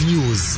نيوز.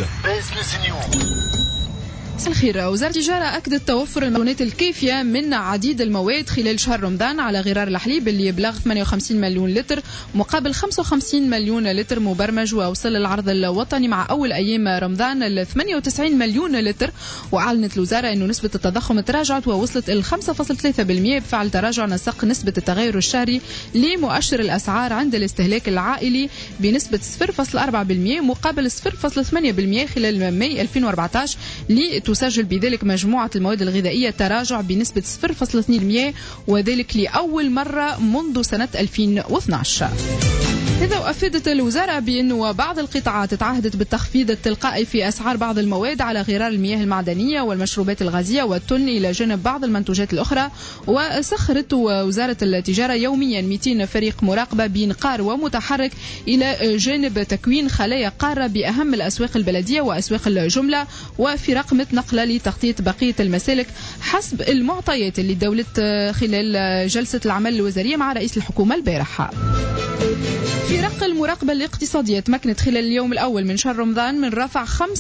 الخير. وزارة التجارة أكدت توفر المكونات الكافية من عديد المواد خلال شهر رمضان على غرار الحليب اللي يبلغ 58 مليون لتر مقابل 55 مليون لتر مبرمج، ووصل العرض الوطني مع أول أيام رمضان ل 98 مليون لتر. وأعلنت الوزارة أن نسبة التضخم تراجعت ووصلت ال 5.3% بفعل تراجع نسق نسبة التغير الشهري لمؤشر الأسعار عند الاستهلاك العائلي بنسبة 0.4% مقابل 0.8% خلال ماي 2014. تسجل بذلك مجموعة المواد الغذائية تراجع بنسبة 0.2%، وذلك لأول مرة منذ سنة 2012. إذا أفادت الوزارة بأن بعض القطاعات تعهدت بالتخفيض التلقائي في أسعار بعض المواد على غرار المياه المعدنية والمشروبات الغازية والتن إلى جانب بعض المنتوجات الأخرى. وسخرت وزارة التجارة يوميا 200 فريق مراقبة بإنقار ومتحرك إلى جانب تكوين خلايا قارة بأهم الأسواق البلدية وأسواق الجملة وفرق متنقلة لتغطية بقية المسالك حسب المعطيات اللي دولت خلال جلسة العمل الوزارية مع رئيس الحكومة البارحة. فرق المراقبة الاقتصادية تمكنت خلال اليوم الأول من شهر رمضان من رفع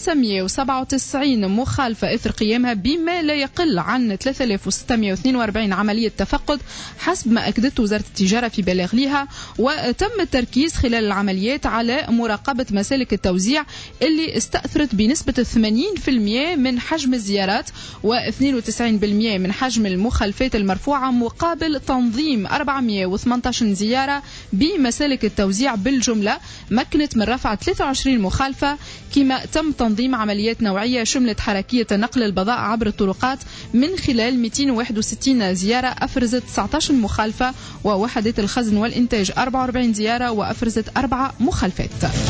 597 مخالفة إثر قيامها بما لا يقل عن 3642 عملية تفقد حسب ما أكدت وزارة التجارة في بلاغ لها. وتم التركيز خلال العمليات على مراقبة مسالك التوزيع اللي استأثرت بنسبة 80% من حجم الزيارات و92% من حجم المخالفات المرفوعة مقابل تنظيم 418 زيارة بمسالك التوزيع بالجملة مكنت من رفع 23 مخالفة. كما تم تنظيم عمليات نوعية شملت حركية نقل البضائع عبر الطرقات من خلال 261 زيارة أفرزت 19 مخالفة، ووحدات الخزن والإنتاج 44 زيارة وأفرزت 4 مخالفات.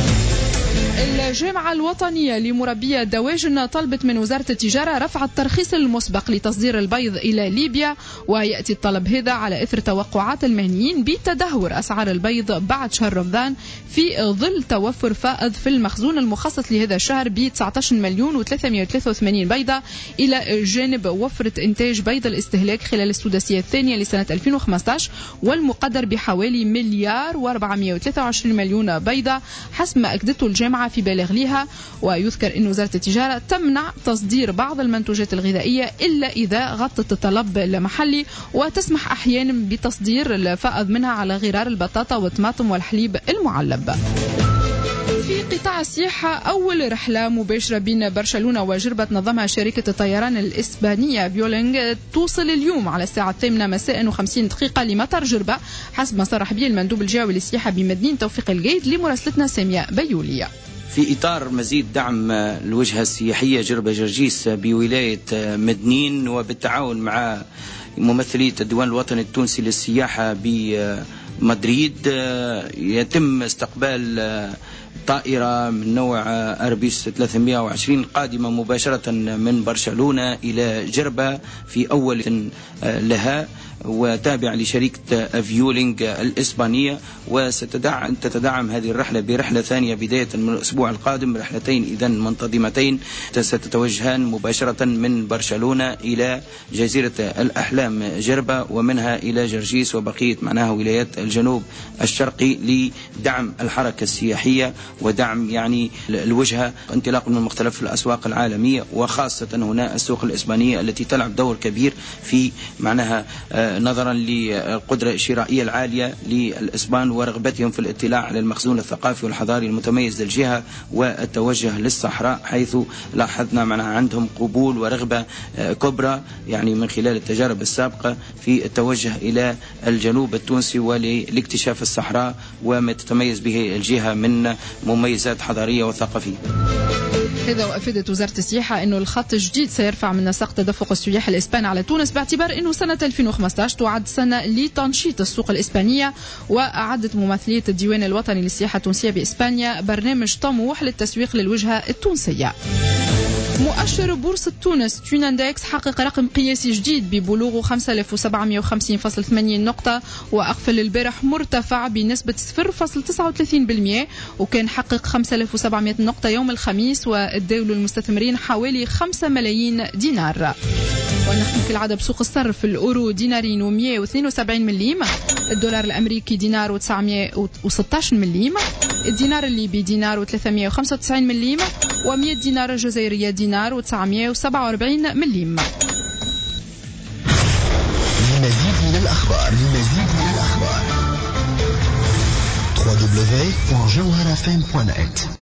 الجامعة الوطنية لمربية الدواجن طلبت من وزارة التجارة رفع الترخيص المسبق لتصدير البيض إلى ليبيا، ويأتي الطلب هذا على إثر توقعات المهنيين بتدهور أسعار البيض بعد شهر رمضان في ظل توفر فائض في المخزون المخصص لهذا الشهر ب 19 مليون و383 بيضة، إلى جانب وفرة إنتاج بيض الاستهلاك خلال السداسية الثانية لسنة 2015 والمقدر بحوالي مليار و423 مليون بيضة حسب ما أكدته الجامعة في بلاغ لها. ويذكر أن وزارة التجارة تمنع تصدير بعض المنتوجات الغذائية إلا إذا غطت الطلب المحلي، وتسمح أحيانا بتصدير الفائض منها على غرار البطاطا والطماطم والحليب المعلب. في قطاع السياحة، أول رحلة مباشرة بين برشلونة وجربة نظمها شركة الطيران الإسبانية فيولينغ توصل اليوم على الساعة 8 مساء و50 دقيقة لمطار جربة حسب ما صرح به المندوب الجوي للسياحة بمدينة توفيق الجيد لمراسلتنا سامية بيولية. في إطار مزيد دعم الوجهة السياحية جربة جرجيس بولاية مدنين وبالتعاون مع ممثلية الديوان الوطني التونسي للسياحة بمدريد، يتم استقبال طائرة من نوع أربيس 320 قادمة مباشرة من برشلونة إلى جربة في أول لها وتابع لشركة فيولينغ الإسبانية، وستتدعم هذه الرحلة برحلة ثانية بداية من الأسبوع القادم، رحلتين إذن منتظمتين ستتوجهان مباشرة من برشلونة إلى جزيرة الأحلام جربة ومنها إلى جرجيس وبقية معناها ولايات الجنوب الشرقي لدعم الحركة السياحية ودعم يعني الوجهة انطلاقا من مختلف الأسواق العالمية وخاصة هنا السوق الإسبانية التي تلعب دور كبير في معناها نظرا للقدرة الشرائية العالية للإسبان ورغبتهم في الاطلاع على المخزون الثقافي والحضاري المتميز للجهة والتوجه للصحراء، حيث لاحظنا معناها عندهم قبول ورغبة كبرى يعني من خلال التجارب السابقة في التوجه إلى الجنوب التونسي ولاكتشاف الصحراء وما تتميز به الجهة من مميزات حضارية وثقافية. هذا وأفادت وزارة السياحة أنه الخط الجديد سيرفع من نسق تدفق السياح الإسبان على تونس باعتبار أنه سنة 2015 تعد سنة لتنشيط السوق الإسبانية. وأعدت ممثلية الديوان الوطني للسياحة التونسية بإسبانيا برنامج طموح للتسويق للوجهة التونسية. مؤشر بورصة تونس تون اندكس حقق رقم قياسي جديد ببلوغ 5750.80 نقطة، وأقفل البارح مرتفع بنسبة 0.39%، وكان حقق 5700 نقطة يوم الخميس، واداولوا المستثمرين حوالي 5 ملايين دينار. ونحن كالعادة بسوق الصرف: الأورو دينارين و172 مليم، الدولار الأمريكي دينار و916 مليم، الدينار الليبي دينار و395 مليم، و100 دينار جزائرية دينار و947 مليم. لمزيد من الأخبار www.jawharafm.net